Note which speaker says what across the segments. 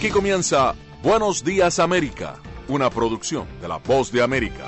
Speaker 1: Aquí comienza Buenos Días América, una producción de La Voz de América.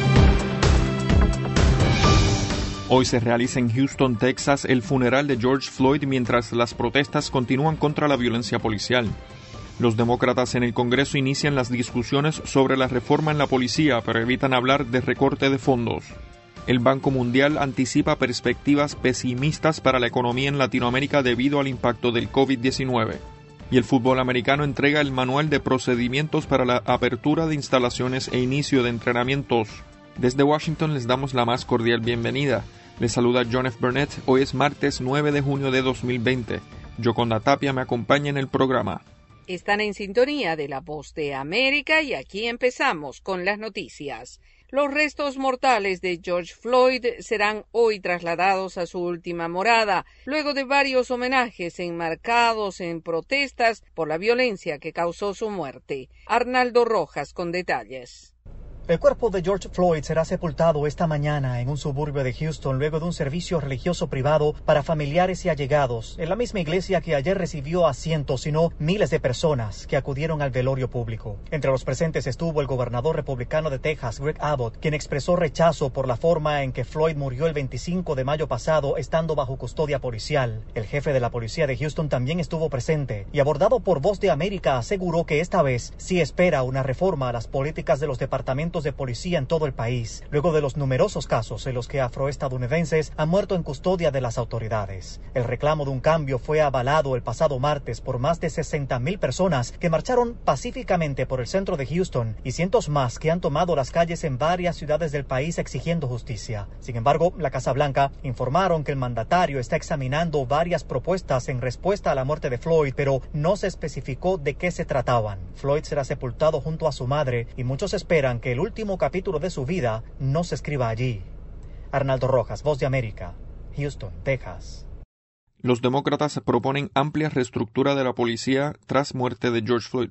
Speaker 2: Hoy se realiza en Houston, Texas, el funeral de George Floyd mientras las protestas continúan contra la violencia policial. Los demócratas en el Congreso inician las discusiones sobre la reforma en la policía, pero evitan hablar de recorte de fondos. El Banco Mundial anticipa perspectivas pesimistas para la economía en Latinoamérica debido al impacto del COVID-19. Y el fútbol americano entrega el manual de procedimientos para la apertura de instalaciones e inicio de entrenamientos. Desde Washington les damos la más cordial bienvenida. Les saluda John F. Burnett. Hoy es martes 9 de junio de 2020. Yoconda Tapia me acompaña en el programa.
Speaker 3: Están en sintonía de La Voz de América y aquí empezamos con las noticias. Los restos mortales de George Floyd serán hoy trasladados a su última morada, luego de varios homenajes enmarcados en protestas por la violencia que causó su muerte. Arnaldo Rojas con detalles.
Speaker 4: El cuerpo de George Floyd será sepultado esta mañana en un suburbio de Houston luego de un servicio religioso privado para familiares y allegados en la misma iglesia que ayer recibió a cientos, si no miles de personas que acudieron al velorio público. Entre los presentes estuvo el gobernador republicano de Texas, Greg Abbott, quien expresó rechazo por la forma en que Floyd murió el 25 de mayo pasado estando bajo custodia policial. El jefe de la policía de Houston también estuvo presente y, abordado por Voz de América, aseguró que esta vez sí espera una reforma a las políticas de los departamentos de policía en todo el país, luego de los numerosos casos en los que afroestadounidenses han muerto en custodia de las autoridades. El reclamo de un cambio fue avalado el pasado martes por más de 60,000 personas que marcharon pacíficamente por el centro de Houston y cientos más que han tomado las calles en varias ciudades del país exigiendo justicia. Sin embargo, la Casa Blanca informaron que el mandatario está examinando varias propuestas en respuesta a la muerte de Floyd, pero no se especificó de qué se trataban. Floyd será sepultado junto a su madre y muchos esperan que el último capítulo de su vida no se escriba allí. Arnaldo Rojas, Voz de América, Houston, Texas.
Speaker 2: Los demócratas proponen amplia reestructura de la policía tras muerte de George Floyd.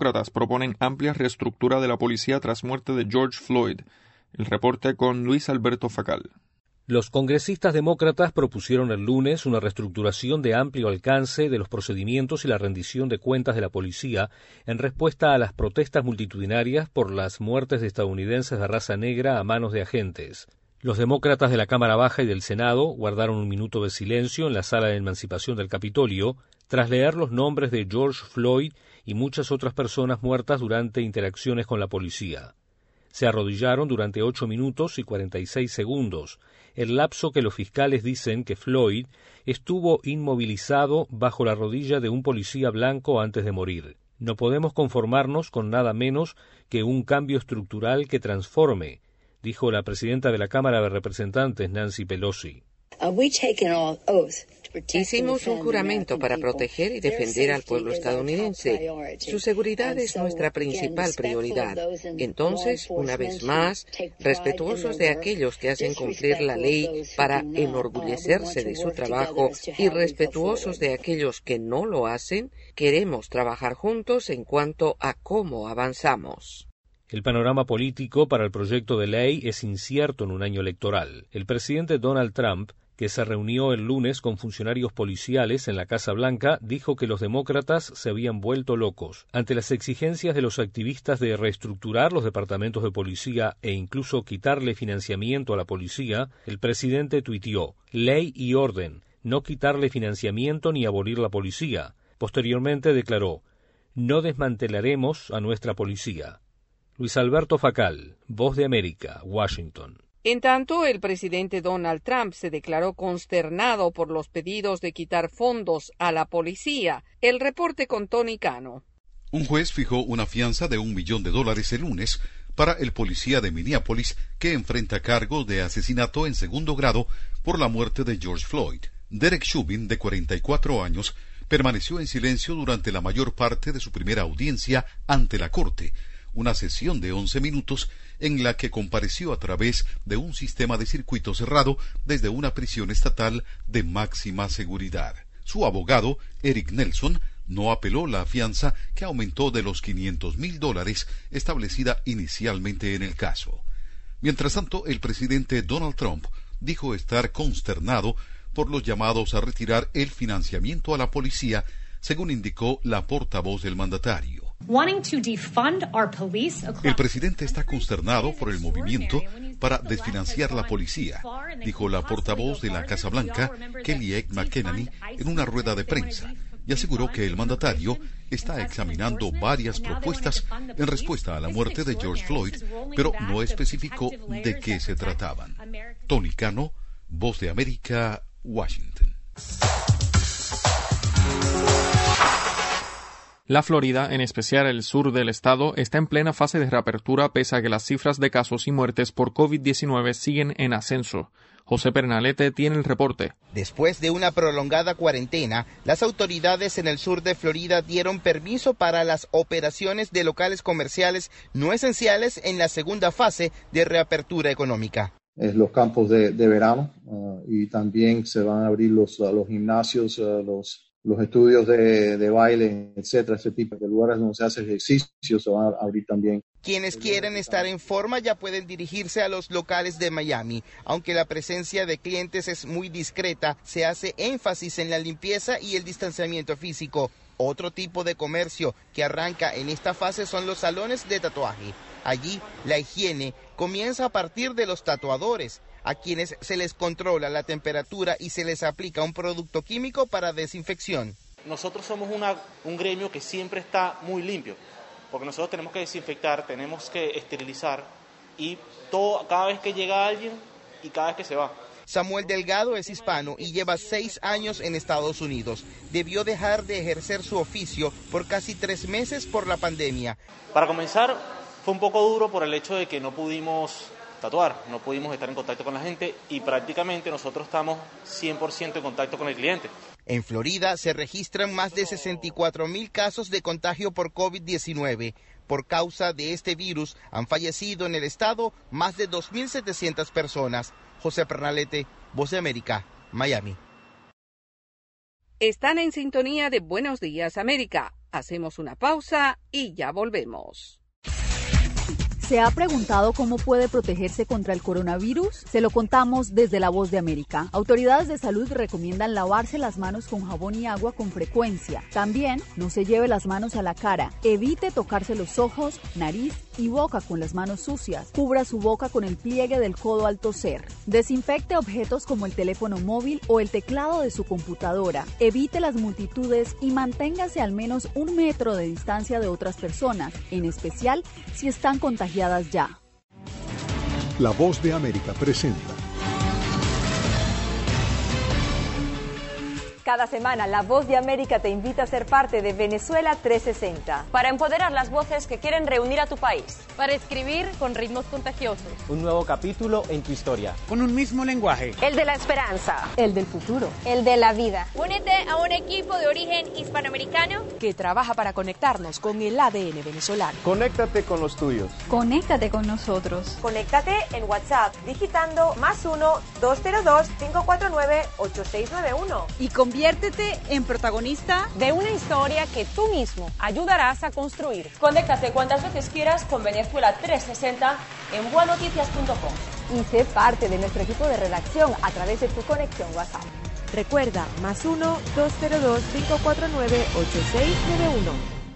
Speaker 2: El reporte con Luis Alberto Facal.
Speaker 5: Los congresistas demócratas propusieron el lunes una reestructuración de amplio alcance de los procedimientos y la rendición de cuentas de la policía en respuesta a las protestas multitudinarias por las muertes de estadounidenses de raza negra a manos de agentes. Los demócratas de la Cámara Baja y del Senado guardaron un minuto de silencio en la sala de emancipación del Capitolio tras leer los nombres de George Floyd y muchas otras personas muertas durante interacciones con la policía. Se arrodillaron durante 8 minutos y 46 segundos, el lapso que los fiscales dicen que Floyd estuvo inmovilizado bajo la rodilla de un policía blanco antes de morir. No podemos conformarnos con nada menos que un cambio estructural que transforme, dijo la presidenta de la Cámara de Representantes, Nancy Pelosi.
Speaker 3: Hicimos un juramento para proteger y defender al pueblo estadounidense. Su seguridad es nuestra principal prioridad. Entonces, una vez más, respetuosos de aquellos que hacen cumplir la ley para enorgullecerse de su trabajo y respetuosos de aquellos que no lo hacen, queremos trabajar juntos en cuanto a cómo avanzamos.
Speaker 5: El panorama político para el proyecto de ley es incierto en un año electoral. El presidente Donald Trump, que se reunió el lunes con funcionarios policiales en la Casa Blanca, dijo que los demócratas se habían vuelto locos. Ante las exigencias de los activistas de reestructurar los departamentos de policía e incluso quitarle financiamiento a la policía, el presidente tuiteó: «Ley y orden, no quitarle financiamiento ni abolir la policía». Posteriormente declaró: «No desmantelaremos a nuestra policía». Luis Alberto Facal, Voz de América, Washington.
Speaker 3: En tanto, el presidente Donald Trump se declaró consternado por los pedidos de quitar fondos a la policía. El reporte con Tony Cano.
Speaker 6: Un juez fijó una fianza de $1 millón el lunes para el policía de Minneapolis que enfrenta cargos de asesinato en segundo grado por la muerte de George Floyd. Derek Chauvin, de 44 años, permaneció en silencio durante la mayor parte de su primera audiencia ante la corte, una sesión de 11 minutos en la que compareció a través de un sistema de circuito cerrado desde una prisión estatal de máxima seguridad. Su abogado, Eric Nelson, no apeló la fianza que aumentó de los $500,000 establecida inicialmente en el caso. Mientras tanto, el presidente Donald Trump dijo estar consternado por los llamados a retirar el financiamiento a la policía según indicó la portavoz del mandatario. El presidente está consternado por el movimiento para desfinanciar la policía, dijo la portavoz de la Casa Blanca, Kellyanne McEnany, en una rueda de prensa, y aseguró que el mandatario está examinando varias propuestas en respuesta a la muerte de George Floyd, pero no especificó de qué se trataban. Tony Cano, Voz de América, Washington.
Speaker 2: La Florida, en especial el sur del estado, está en plena fase de reapertura pese a que las cifras de casos y muertes por COVID-19 siguen en ascenso. José Pernalete tiene el reporte.
Speaker 7: Después de una prolongada cuarentena, las autoridades en el sur de Florida dieron permiso para las operaciones de locales comerciales no esenciales en la segunda fase de reapertura económica.
Speaker 8: Los campos de verano y también se van a abrir los gimnasios, los estudios de baile, etcétera, ese tipo de lugares donde se hace ejercicio se van a abrir también.
Speaker 7: Quienes quieren estar en forma ya pueden dirigirse a los locales de Miami. Aunque la presencia de clientes es muy discreta, se hace énfasis en la limpieza y el distanciamiento físico. Otro tipo de comercio que arranca en esta fase son los salones de tatuaje. Allí, la higiene comienza a partir de los tatuadores, a quienes se les controla la temperatura y se les aplica un producto químico para desinfección.
Speaker 9: Nosotros somos un gremio que siempre está muy limpio, porque nosotros tenemos que desinfectar, tenemos que esterilizar y cada vez que llega alguien y cada vez que se va.
Speaker 7: Samuel Delgado es hispano y lleva 6 años en Estados Unidos. Debió dejar de ejercer su oficio por casi 3 meses por la pandemia.
Speaker 9: Para comenzar, fue un poco duro por el hecho de que no pudimos tatuar, no pudimos estar en contacto con la gente y prácticamente nosotros estamos 100% en contacto con el cliente.
Speaker 7: En Florida se registran más de 64,000 casos de contagio por COVID-19. Por causa de este virus han fallecido en el estado más de 2.700 personas. José Pernalete, Voz de América, Miami.
Speaker 3: Están en sintonía de Buenos Días América. Hacemos una pausa y ya volvemos.
Speaker 10: ¿Se ha preguntado cómo puede protegerse contra el coronavirus? Se lo contamos desde La Voz de América. Autoridades de salud recomiendan lavarse las manos con jabón y agua con frecuencia. También no se lleve las manos a la cara. Evite tocarse los ojos, nariz y boca con las manos sucias. Cubra su boca con el pliegue del codo al toser. Desinfecte objetos como el teléfono móvil o el teclado de su computadora. Evite las multitudes y manténgase al menos 1 metro de distancia de otras personas, en especial si están contagiadas ya.
Speaker 11: La Voz de América presenta.
Speaker 12: Cada semana, La Voz de América te invita a ser parte de Venezuela 360.
Speaker 13: Para empoderar las voces que quieren reunir a tu país.
Speaker 14: Para escribir con ritmos contagiosos.
Speaker 15: Un nuevo capítulo en tu historia.
Speaker 16: Con un mismo lenguaje.
Speaker 13: El de la esperanza.
Speaker 12: El del futuro.
Speaker 14: El de la vida.
Speaker 17: Únete a un equipo de origen hispanoamericano
Speaker 18: que trabaja para conectarnos con el ADN venezolano.
Speaker 19: Conéctate con los tuyos.
Speaker 12: Conéctate con nosotros.
Speaker 13: Conéctate en WhatsApp digitando +1 202 549 8691.
Speaker 18: Y conviértete en protagonista
Speaker 13: de una historia que tú mismo ayudarás a construir. Conéctate cuantas veces quieras con Venezuela 360 en buenoticias.com.
Speaker 12: Y sé parte de nuestro equipo de redacción a través de tu conexión WhatsApp.
Speaker 18: Recuerda, +1 202 549 8691.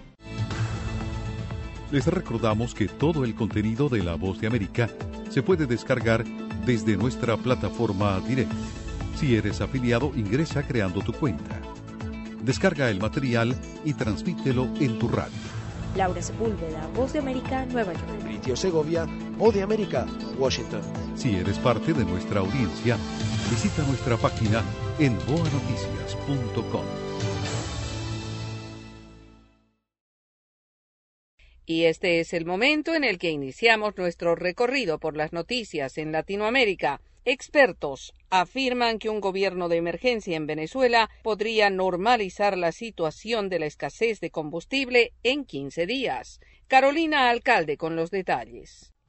Speaker 6: Les recordamos que todo el contenido de La Voz de América se puede descargar desde nuestra plataforma directa. Si eres afiliado, ingresa creando tu cuenta. Descarga el material y transmítelo en tu radio.
Speaker 18: Laura Sepúlveda, Voz de América, Nueva York.
Speaker 11: Britio Segovia, Voz de América, Washington.
Speaker 6: Si eres parte de nuestra audiencia, visita nuestra página en boanoticias.com.
Speaker 3: Y este es el momento en el que iniciamos nuestro recorrido por las noticias en Latinoamérica. Expertos afirman que un gobierno de emergencia en Venezuela podría normalizar la situación de la escasez de combustible en 15 días. Carolina Alcalde con los detalles.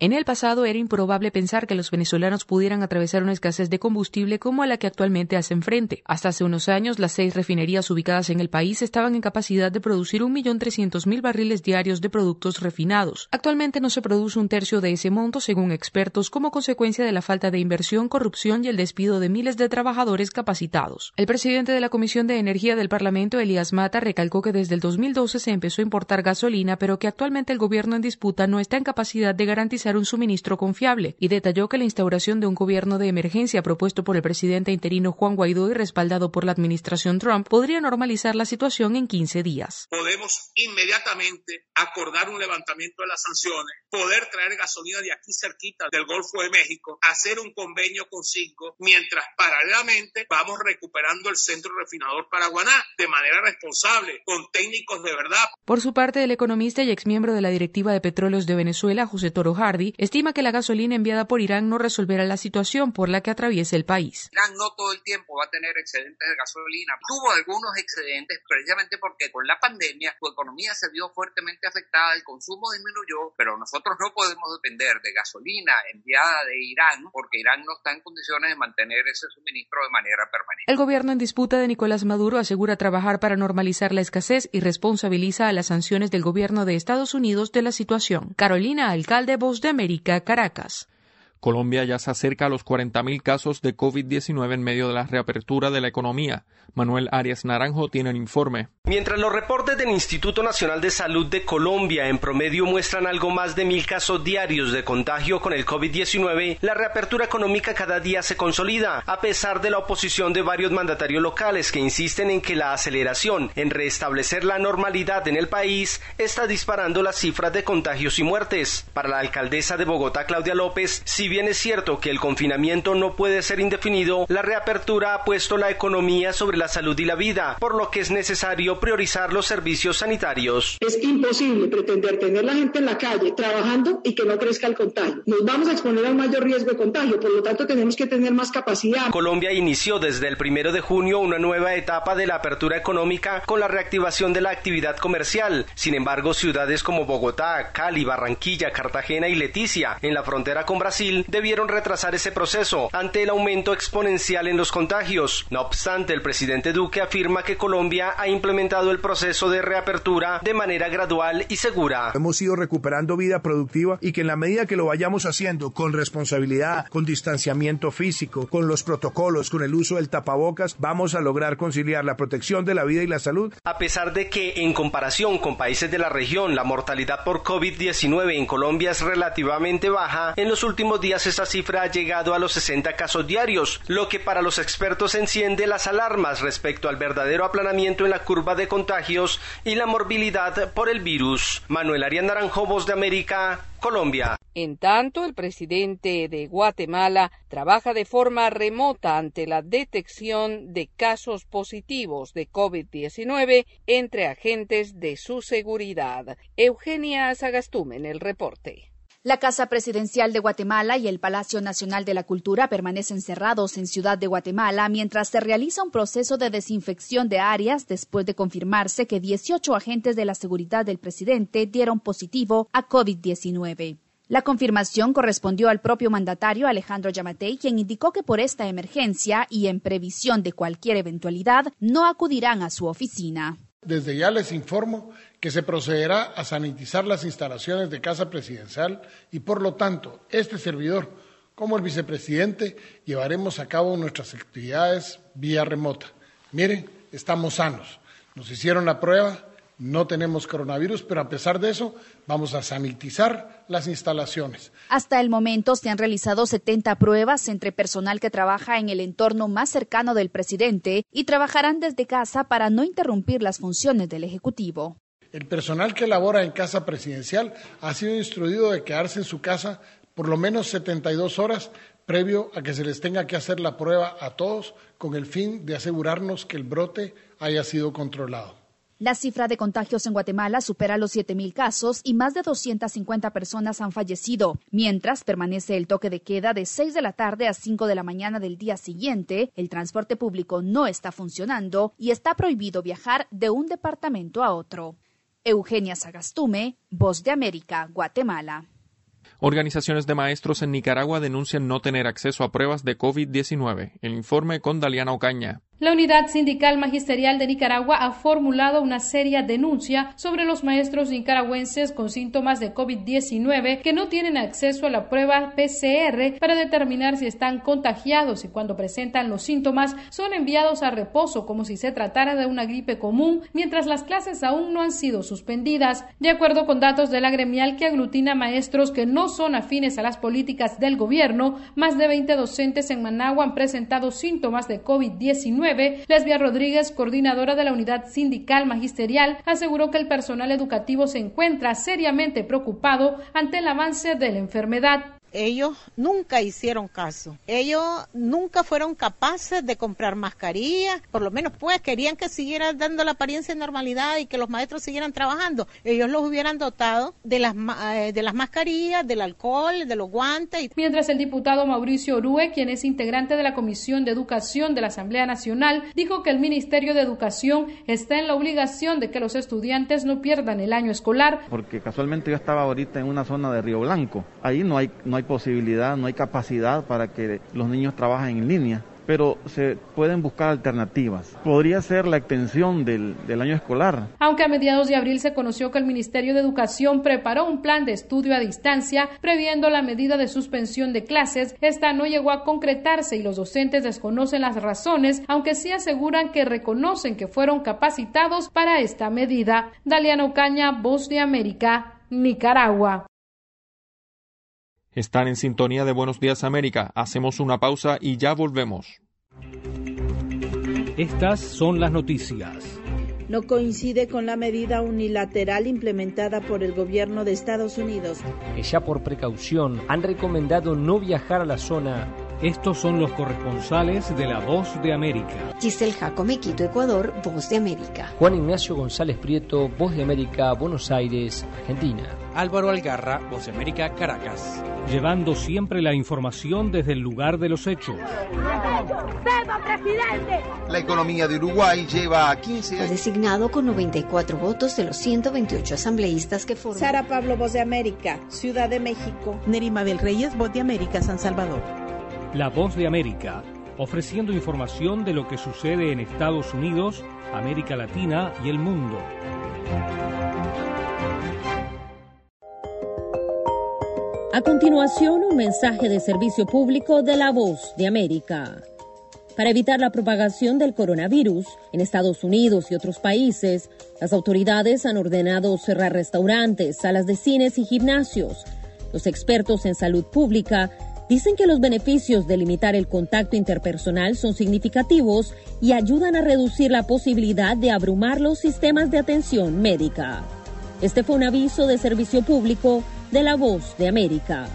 Speaker 16: En el pasado era improbable pensar que los venezolanos pudieran atravesar una escasez de combustible como a la que actualmente hacen frente. Hasta hace unos años, las 6 refinerías ubicadas en el país estaban en capacidad de producir 1.300.000 barriles diarios de productos refinados. Actualmente no se produce un tercio de ese monto, según expertos, como consecuencia de la falta de inversión, corrupción y el despido de miles de trabajadores capacitados. El presidente de la Comisión de Energía del Parlamento, Elías Mata, recalcó que desde el 2012 se empezó a importar gasolina, pero que actualmente el gobierno en disputa no está en capacidad de garantizar un suministro confiable, y detalló que la instauración de un gobierno de emergencia propuesto por el presidente interino Juan Guaidó y respaldado por la administración Trump podría normalizar la situación en 15 días.
Speaker 19: Podemos inmediatamente acordar un levantamiento de las sanciones, poder traer gasolina de aquí cerquita del Golfo de México, hacer un convenio con Cisco, mientras paralelamente vamos recuperando el centro refinador Paraguaná de manera responsable, con técnicos de verdad.
Speaker 16: Por su parte, el economista y exmiembro de la Directiva de Petróleos de Venezuela, José Toro Hardy, estima que la gasolina enviada por Irán no resolverá la situación por la que atraviesa el país.
Speaker 20: Irán no todo el tiempo va a tener excedentes de gasolina. Tuvo algunos excedentes precisamente porque con la pandemia su economía se vio fuertemente afectada, el consumo disminuyó, pero nosotros no podemos depender de gasolina enviada de Irán porque Irán no está en condiciones de mantener ese suministro de manera permanente.
Speaker 16: El gobierno en disputa de Nicolás Maduro asegura trabajar para normalizar la escasez y responsabiliza a las sanciones del gobierno de Estados Unidos de la situación. Carolina Alcalde, Voz de América, Caracas.
Speaker 2: Colombia ya se acerca a los 40.000 casos de COVID-19 en medio de la reapertura de la economía. Manuel Arias Naranjo tiene el informe.
Speaker 21: Mientras los reportes del Instituto Nacional de Salud de Colombia en promedio muestran algo más de 1.000 casos diarios de contagio con el COVID-19, la reapertura económica cada día se consolida, a pesar de la oposición de varios mandatarios locales que insisten en que la aceleración en restablecer la normalidad en el país está disparando las cifras de contagios y muertes. Para la alcaldesa de Bogotá, Claudia López, si bien es cierto que el confinamiento no puede ser indefinido, la reapertura ha puesto la economía sobre la salud y la vida, por lo que es necesario priorizar los servicios sanitarios.
Speaker 22: Es imposible pretender tener la gente en la calle trabajando y que no crezca el contagio. Nos vamos a exponer a un mayor riesgo de contagio, por lo tanto tenemos que tener más capacidad.
Speaker 21: Colombia inició desde el 1 de junio una nueva etapa de la apertura económica con la reactivación de la actividad comercial. Sin embargo, ciudades como Bogotá, Cali, Barranquilla, Cartagena y Leticia, en la frontera con Brasil, debieron retrasar ese proceso ante el aumento exponencial en los contagios. No obstante, el presidente Duque afirma que Colombia ha implementado el proceso de reapertura de manera gradual y segura.
Speaker 23: Hemos ido recuperando vida productiva y que en la medida que lo vayamos haciendo con responsabilidad, con distanciamiento físico, con los protocolos, con el uso del tapabocas, vamos a lograr conciliar la protección de la vida y la salud.
Speaker 21: A pesar de que, en comparación con países de la región, la mortalidad por COVID-19 en Colombia es relativamente baja, en los últimos días esa cifra ha llegado a los 60 casos diarios, lo que para los expertos enciende las alarmas respecto al verdadero aplanamiento en la curva de contagios y la morbilidad por el virus. Manuel Arias Naranjo, Voz de América, Colombia.
Speaker 3: En tanto, el presidente de Guatemala trabaja de forma remota ante la detección de casos positivos de COVID-19 entre agentes de su seguridad. Eugenia Sagastume en el reporte.
Speaker 10: La Casa Presidencial de Guatemala y el Palacio Nacional de la Cultura permanecen cerrados en Ciudad de Guatemala mientras se realiza un proceso de desinfección de áreas después de confirmarse que 18 agentes de la seguridad del presidente dieron positivo a COVID-19. La confirmación correspondió al propio mandatario Alejandro Yamatei, quien indicó que por esta emergencia y en previsión de cualquier eventualidad no acudirán a su oficina.
Speaker 24: Desde ya les informo que se procederá a sanitizar las instalaciones de Casa Presidencial y, por lo tanto, este servidor, como el vicepresidente, llevaremos a cabo nuestras actividades vía remota. Miren, estamos sanos, nos hicieron la prueba, no tenemos coronavirus, pero a pesar de eso, vamos a sanitizar las instalaciones.
Speaker 10: Hasta el momento se han realizado 70 pruebas entre personal que trabaja en el entorno más cercano del presidente y trabajarán desde casa para no interrumpir las funciones del Ejecutivo.
Speaker 24: El personal que labora en Casa Presidencial ha sido instruido de quedarse en su casa por lo menos 72 horas previo a que se les tenga que hacer la prueba a todos con el fin de asegurarnos que el brote haya sido controlado.
Speaker 10: La cifra de contagios en Guatemala supera los 7.000 casos y más de 250 personas han fallecido. Mientras permanece el toque de queda de 6 de la tarde a 5 de la mañana del día siguiente, el transporte público no está funcionando y está prohibido viajar de un departamento a otro. Eugenia Sagastume, Voz de América, Guatemala.
Speaker 2: Organizaciones de maestros en Nicaragua denuncian no tener acceso a pruebas de COVID-19. El informe con Daliana Ocaña.
Speaker 1: La Unidad Sindical Magisterial de Nicaragua ha formulado una seria denuncia sobre los maestros nicaragüenses con síntomas de COVID-19 que no tienen acceso a la prueba PCR para determinar si están contagiados y cuando presentan los síntomas son enviados a reposo como si se tratara de una gripe común, mientras las clases aún no han sido suspendidas. De acuerdo con datos de la gremial que aglutina maestros que no son afines a las políticas del gobierno, más de 20 docentes en Managua han presentado síntomas de COVID-19. Lesbia Rodríguez, coordinadora de la Unidad Sindical Magisterial, aseguró que el personal educativo se encuentra seriamente preocupado ante el avance de la enfermedad.
Speaker 4: Ellos nunca hicieron caso. Ellos nunca fueron capaces de comprar mascarillas. Por lo menos pues querían que siguiera dando la apariencia de normalidad y que los maestros siguieran trabajando. Ellos los hubieran dotado de las mascarillas, del alcohol, de los guantes.
Speaker 1: Mientras el diputado Mauricio Orue, quien es integrante de la Comisión de Educación de la Asamblea Nacional, dijo que el Ministerio de Educación está en la obligación de que los estudiantes no pierdan el año escolar.
Speaker 5: Porque casualmente yo estaba ahorita en una zona de Río Blanco. Ahí no hay posibilidad, no hay capacidad para que los niños trabajen en línea, pero se pueden buscar alternativas. Podría ser la extensión del año escolar.
Speaker 1: Aunque a mediados de abril se conoció que el Ministerio de Educación preparó un plan de estudio a distancia previendo la medida de suspensión de clases, esta no llegó a concretarse y los docentes desconocen las razones, aunque sí aseguran que reconocen que fueron capacitados para esta medida. Daliana Ocaña, Voz de América, Nicaragua.
Speaker 2: Están en sintonía de Buenos Días América. Hacemos una pausa y ya volvemos.
Speaker 8: Estas son las noticias.
Speaker 25: No coincide con la medida unilateral implementada por el gobierno de Estados Unidos.
Speaker 8: Ya por precaución han recomendado no viajar a la zona. Estos son los corresponsales de La Voz de América.
Speaker 26: Giselle Jacome, Quito, Ecuador, Voz de América.
Speaker 8: Juan Ignacio González Prieto, Voz de América, Buenos Aires, Argentina.
Speaker 27: Álvaro Algarra, Voz de América, Caracas.
Speaker 8: Llevando siempre la información desde el lugar de los hechos.
Speaker 28: La economía de Uruguay lleva 15 años.
Speaker 26: Fue designado con 94 votos de los 128 asambleístas que forman.
Speaker 25: Sara Pablo, Voz de América, Ciudad de México.
Speaker 29: Nerima del Reyes, Voz de América, San Salvador.
Speaker 8: La Voz de América, ofreciendo información de lo que sucede en Estados Unidos, América Latina y el mundo.
Speaker 30: A continuación, un mensaje de servicio público de La Voz de América. Para evitar la propagación del coronavirus en Estados Unidos y otros países, las autoridades han ordenado cerrar restaurantes, salas de cines y gimnasios. Los expertos en salud pública dicen que los beneficios de limitar el contacto interpersonal son significativos y ayudan a reducir la posibilidad de abrumar los sistemas de atención médica. Este fue un aviso de servicio público de La Voz de América.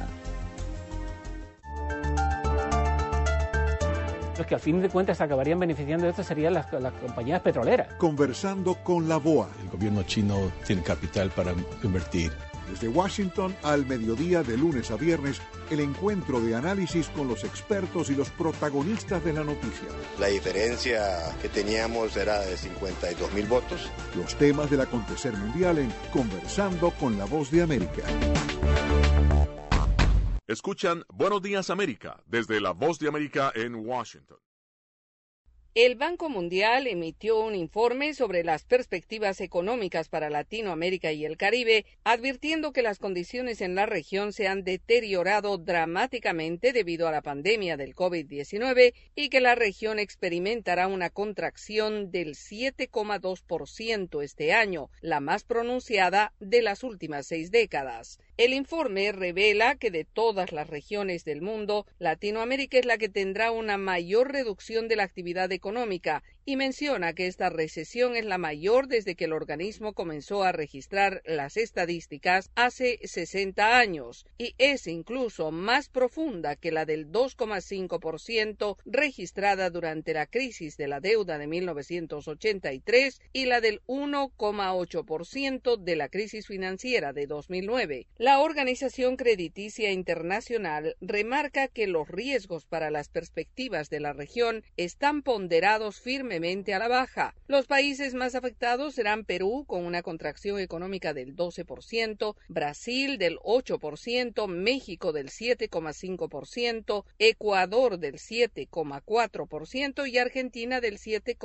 Speaker 8: Los que al fin de cuentas acabarían beneficiando de esto serían las compañías petroleras.
Speaker 11: Conversando con la BOA.
Speaker 31: El gobierno chino tiene capital para invertir.
Speaker 11: Desde Washington al mediodía de lunes a viernes, el encuentro de análisis con los expertos y los protagonistas de la noticia.
Speaker 32: La diferencia que teníamos era de 52.000 votos.
Speaker 11: Los temas del acontecer mundial en Conversando con la Voz de América.
Speaker 33: Escuchan Buenos Días América desde la Voz de América en Washington.
Speaker 3: El Banco Mundial emitió un informe sobre las perspectivas económicas para Latinoamérica y el Caribe, advirtiendo que las condiciones en la región se han deteriorado dramáticamente debido a la pandemia del COVID-19 y que la región experimentará una contracción del 7,2% este año, la más pronunciada de las últimas 6 décadas. El informe revela que de todas las regiones del mundo, Latinoamérica es la que tendrá una mayor reducción de la actividad económica y menciona que esta recesión es la mayor desde que el organismo comenzó a registrar las estadísticas hace 60 años y es incluso más profunda que la del 2,5% registrada durante la crisis de la deuda de 1983 y la del 1,8% de la crisis financiera de 2009. La Organización Crediticia Internacional remarca que los riesgos para las perspectivas de la región están ponderados firmemente a la baja. Los países más afectados serán Perú, con una contracción económica del 12%, Brasil del 8%, México del 7,5%, Ecuador del 7,4% y Argentina del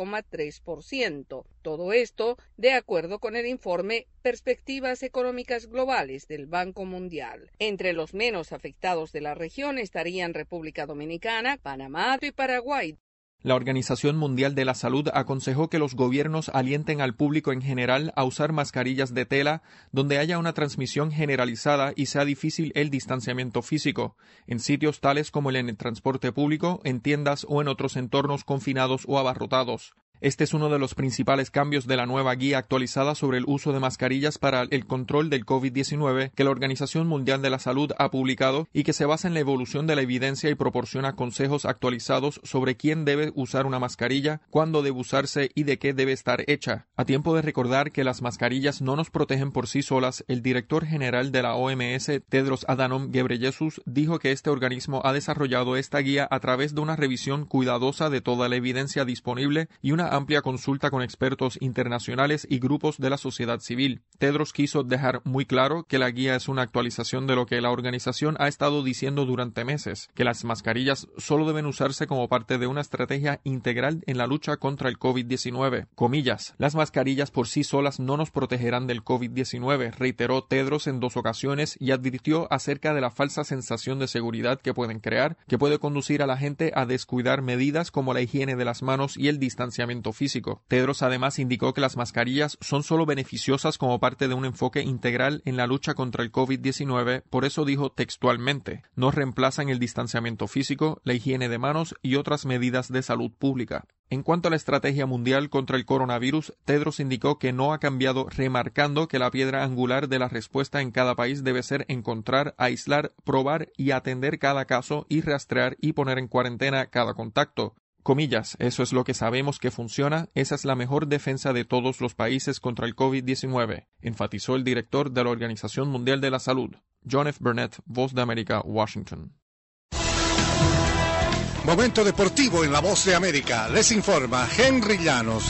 Speaker 3: 7,3%. Todo esto de acuerdo con el informe Perspectivas Económicas Globales del Banco Mundial. Entre los menos afectados de la región estarían República Dominicana, Panamá y Paraguay.
Speaker 2: La Organización Mundial de la Salud aconsejó que los gobiernos alienten al público en general a usar mascarillas de tela donde haya una transmisión generalizada y sea difícil el distanciamiento físico, en sitios tales como en el transporte público, en tiendas o en otros entornos confinados o abarrotados. Este es uno de los principales cambios de la nueva guía actualizada sobre el uso de mascarillas para el control del COVID-19 que la Organización Mundial de la Salud ha publicado y que se basa en la evolución de la evidencia y proporciona consejos actualizados sobre quién debe usar una mascarilla, cuándo debe usarse y de qué debe estar hecha. A tiempo de recordar que las mascarillas no nos protegen por sí solas, el director general de la OMS, Tedros Adhanom Ghebreyesus, dijo que este organismo ha desarrollado esta guía a través de una revisión cuidadosa de toda la evidencia disponible y una amplia consulta con expertos internacionales y grupos de la sociedad civil. Tedros quiso dejar muy claro que la guía es una actualización de lo que la organización ha estado diciendo durante meses, que las mascarillas solo deben usarse como parte de una estrategia integral en la lucha contra el COVID-19. Comillas, las mascarillas por sí solas no nos protegerán del COVID-19, reiteró Tedros en 2 ocasiones y advirtió acerca de la falsa sensación de seguridad que pueden crear, que puede conducir a la gente a descuidar medidas como la higiene de las manos y el distanciamiento físico. Tedros además indicó que las mascarillas son solo beneficiosas como parte de un enfoque integral en la lucha contra el COVID-19, por eso dijo textualmente, no reemplazan el distanciamiento físico, la higiene de manos y otras medidas de salud pública. En cuanto a la estrategia mundial contra el coronavirus, Tedros indicó que no ha cambiado, remarcando que la piedra angular de la respuesta en cada país debe ser encontrar, aislar, probar y atender cada caso y rastrear y poner en cuarentena cada contacto. Comillas, eso es lo que sabemos que funciona, esa es la mejor defensa de todos los países contra el COVID-19, enfatizó el director de la Organización Mundial de la Salud, John F. Burnett, Voz de América, Washington.
Speaker 6: Momento deportivo en La Voz de América, les informa Henry Llanos.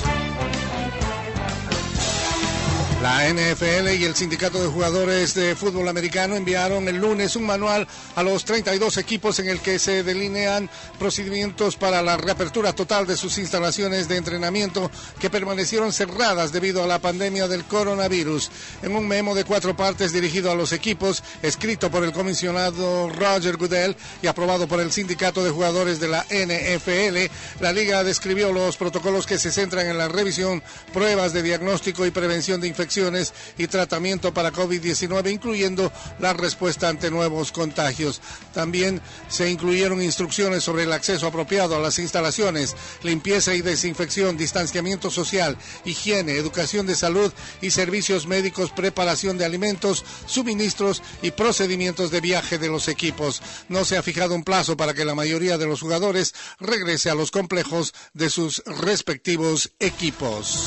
Speaker 6: La NFL y el Sindicato de Jugadores de Fútbol Americano enviaron el lunes un manual a los 32 equipos en el que se delinean procedimientos para la reapertura total de sus instalaciones de entrenamiento que permanecieron cerradas debido a la pandemia del coronavirus. En un memo de 4 partes dirigido a los equipos, escrito por el comisionado Roger Goodell y aprobado por el Sindicato de Jugadores de la NFL, la liga describió los protocolos que se centran en la revisión, pruebas de diagnóstico y prevención de infecciones y tratamiento para COVID-19, incluyendo la respuesta ante nuevos contagios. También se incluyeron instrucciones sobre el acceso apropiado a las instalaciones, limpieza y desinfección, distanciamiento social, higiene, educación de salud y servicios médicos, preparación de alimentos, suministros y procedimientos de viaje de los equipos. No se ha fijado un plazo para que la mayoría de los jugadores regrese a los complejos de sus respectivos equipos.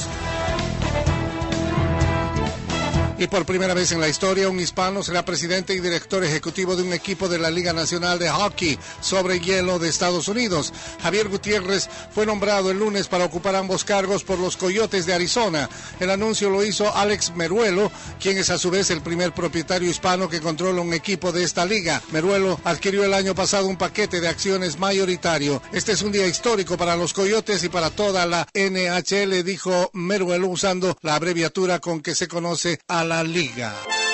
Speaker 6: Y por primera vez en la historia, un hispano será presidente y director ejecutivo de un equipo de la Liga Nacional de Hockey sobre Hielo de Estados Unidos. Javier Gutiérrez fue nombrado el lunes para ocupar ambos cargos por los Coyotes de Arizona. El anuncio lo hizo Alex Meruelo, quien es a su vez el primer propietario hispano que controla un equipo de esta liga. Meruelo adquirió el año pasado un paquete de acciones mayoritario. Este es un día histórico para los Coyotes y para toda la NHL, dijo Meruelo usando la abreviatura con que se conoce a la liga.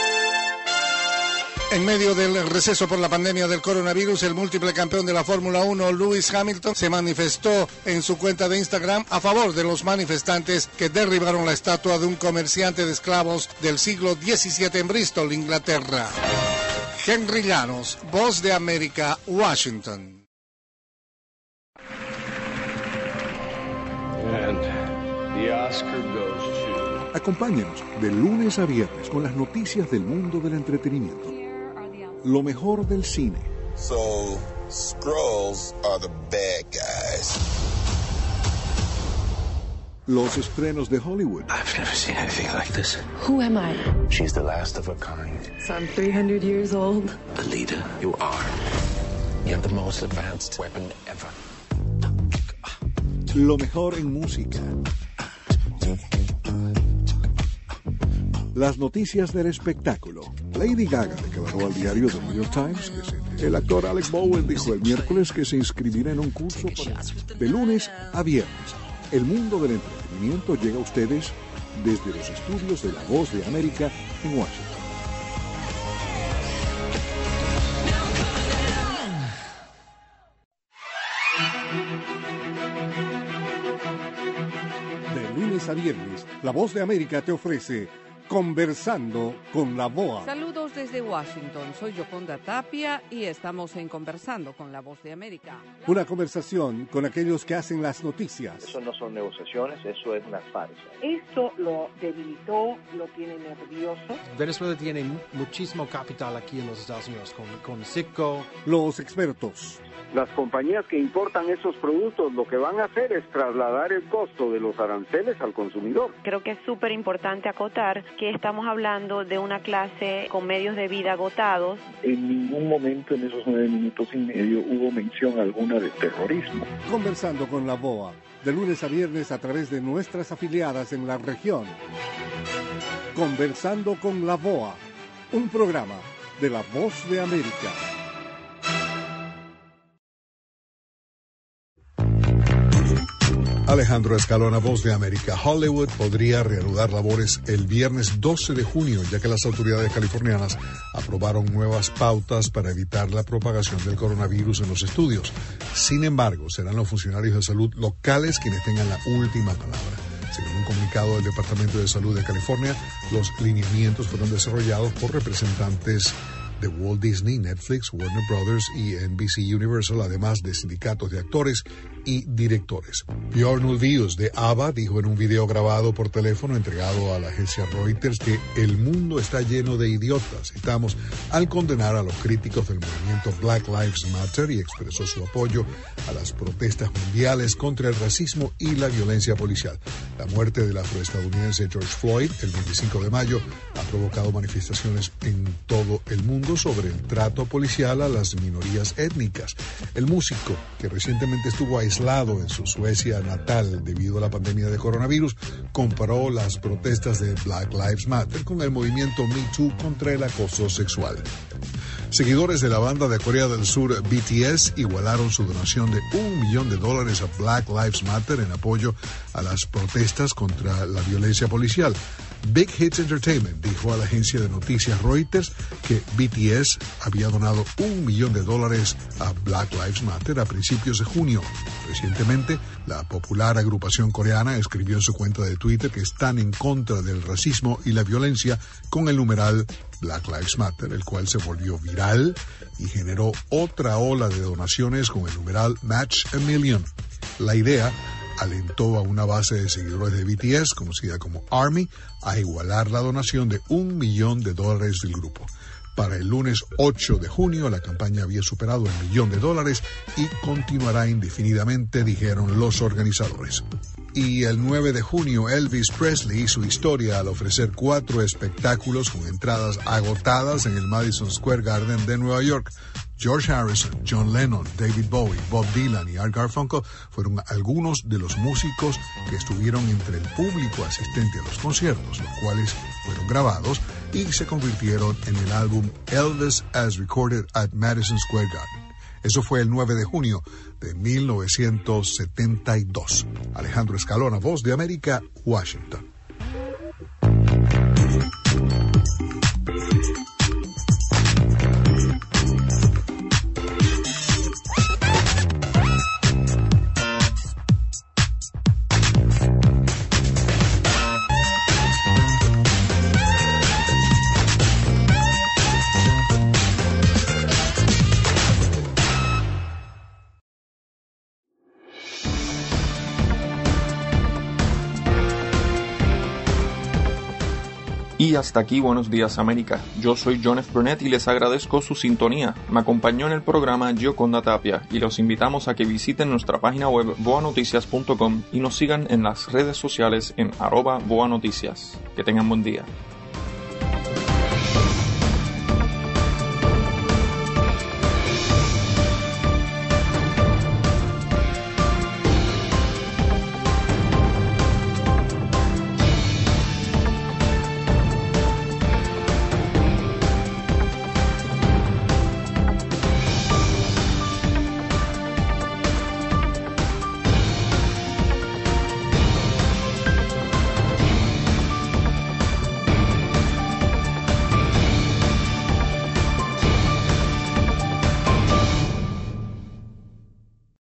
Speaker 6: En medio del receso por la pandemia del coronavirus, el múltiple campeón de la Fórmula 1, Lewis Hamilton, se manifestó en su cuenta de Instagram a favor de los manifestantes que derribaron la estatua de un comerciante de esclavos del siglo XVII en Bristol, Inglaterra. Henry Llanos, Voz de América, Washington.
Speaker 7: And the Oscar goes to...
Speaker 11: Acompáñenos de lunes a viernes con las noticias del mundo del entretenimiento. Lo mejor del cine.
Speaker 7: So, Skrulls are the bad guys.
Speaker 11: los estrenos de Hollywood.
Speaker 9: I've never seen anything like this.
Speaker 12: Who am I?
Speaker 9: She's the last of her kind.
Speaker 12: So I'm 300 years old.
Speaker 9: The leader you are. You have the most advanced weapon ever.
Speaker 11: Lo mejor en música. Las noticias del espectáculo. Lady Gaga declaró al diario The New York Times que el actor Alec Baldwin dijo el miércoles que se inscribirá en un curso de lunes a viernes. El mundo del entretenimiento llega a ustedes desde los estudios de La Voz de América en Washington. De lunes a viernes, La Voz de América te ofrece Conversando con la VOA.
Speaker 13: Saludos desde Washington, soy Yoconda Tapia y estamos en Conversando con la Voz de América.
Speaker 11: Una conversación con aquellos que hacen las noticias.
Speaker 14: Eso no son negociaciones, eso es una farsa.
Speaker 15: Esto lo debilitó, lo tiene nervioso.
Speaker 16: Venezuela tiene muchísimo capital aquí en los Estados Unidos, con Citgo.
Speaker 11: Los expertos.
Speaker 17: Las compañías que importan esos productos lo que van a hacer es trasladar el costo de los aranceles al consumidor.
Speaker 18: Creo que es súper importante acotar que estamos hablando de una clase con medios de vida agotados.
Speaker 17: En ningún momento en esos 9 minutos y medio hubo mención alguna de terrorismo.
Speaker 11: Conversando con la VOA, de lunes a viernes a través de nuestras afiliadas en la región. Conversando con la VOA, un programa de La Voz de América.
Speaker 18: Alejandro Escalona, Voz de América. Hollywood podría reanudar labores el viernes 12 de junio, ya que las autoridades californianas aprobaron nuevas pautas para evitar la propagación del coronavirus en los estudios. Sin embargo, serán los funcionarios de salud locales quienes tengan la última palabra. Según un comunicado del Departamento de Salud de California, los lineamientos fueron desarrollados por representantes de Walt Disney, Netflix, Warner Brothers y NBC Universal, además de sindicatos de actores y directores. Björn Ulvaeus de ABBA dijo en un video grabado por teléfono entregado a la agencia Reuters que el mundo está lleno de idiotas, citamos, al condenar a los críticos del movimiento Black Lives Matter y expresó su apoyo a las protestas mundiales contra el racismo y la violencia policial. La muerte del afroestadounidense George Floyd el 25 de mayo ha provocado manifestaciones en todo el mundo sobre el trato policial a las minorías étnicas. El músico, que recientemente estuvo aislado en su Suecia natal debido a la pandemia de coronavirus, comparó las protestas de Black Lives Matter con el movimiento Me Too contra el acoso sexual. Seguidores de la banda de Corea del Sur BTS igualaron su donación de $1 millón a Black Lives Matter en apoyo a las protestas contra la violencia policial. Big Hits Entertainment dijo a la agencia de noticias Reuters que BTS había donado $1 millón a Black Lives Matter a principios de junio. Recientemente, la popular agrupación coreana escribió en su cuenta de Twitter que están en contra del racismo y la violencia con el numeral Black Lives Matter, el cual se volvió viral y generó otra ola de donaciones con el numeral Match a Million. La idea alentó a una base de seguidores de BTS, conocida como ARMY, a igualar la donación de $1 millón del grupo. Para el lunes 8 de junio, la campaña había superado $1 millón y continuará indefinidamente, dijeron los organizadores. Y el 9 de junio, Elvis Presley hizo historia al ofrecer 4 espectáculos con entradas agotadas en el Madison Square Garden de Nueva York. George Harrison, John Lennon, David Bowie, Bob Dylan y Art Garfunkel fueron algunos de los músicos que estuvieron entre el público asistente a los conciertos, los cuales fueron grabados y se convirtieron en el álbum Elvis as Recorded at Madison Square Garden. Eso fue el 9 de junio de 1972. Alejandro Escalona, Voz de América, Washington.
Speaker 2: Y hasta aquí Buenos Días América. Yo soy John F. Burnett y les agradezco su sintonía. Me acompañó en el programa Gioconda Tapia y los invitamos a que visiten nuestra página web boanoticias.com y nos sigan en las redes sociales en @boanoticias. Que tengan buen día.